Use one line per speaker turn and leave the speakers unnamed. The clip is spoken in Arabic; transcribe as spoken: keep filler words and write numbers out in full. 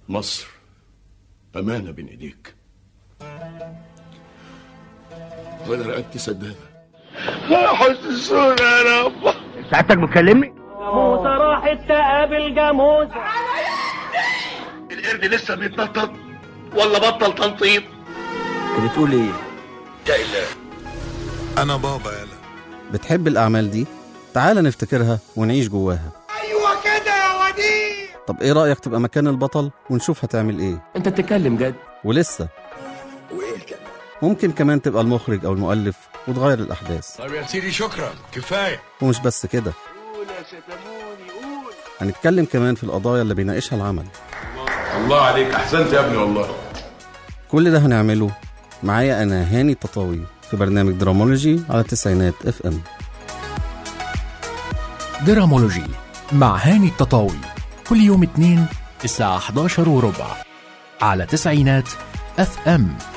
مصر أمانة بين إيديك، وأنا رقبتي سدادة. حسسونا يا رب.
ساعتك بتكلمني؟
جاموسة راحت تقابل جاموسة.
القرد لسه بيتنطط ولا بطل تنطيط؟
انت بتقول ايه؟
يا إله
أنا بابا يالا.
بتحب الأعمال دي؟ تعال نفتكرها ونعيش جواها.
أيوة كده يا وديع.
طب إيه رأيك تبقى مكان البطل ونشوف هتعمل إيه؟
انت بتتكلم جد؟
ولسه
وإيه كمان؟
ممكن كمان تبقى المخرج أو المؤلف وتغير الأحداث.
طب يا سيدي شكرا كفاية.
ومش بس كده، هنتكلم كمان في القضايا اللي بيناقشها العمل.
الله عليك، أحسنت يا ابني والله.
كل ده هنعمله معايا أنا هاني التطاوي في برنامج درامولوجي على تسعينات اف ام.
درامولوجي مع هاني التطاوي كل يوم اثنين الساعة احداشر وربع على تسعينات اف ام.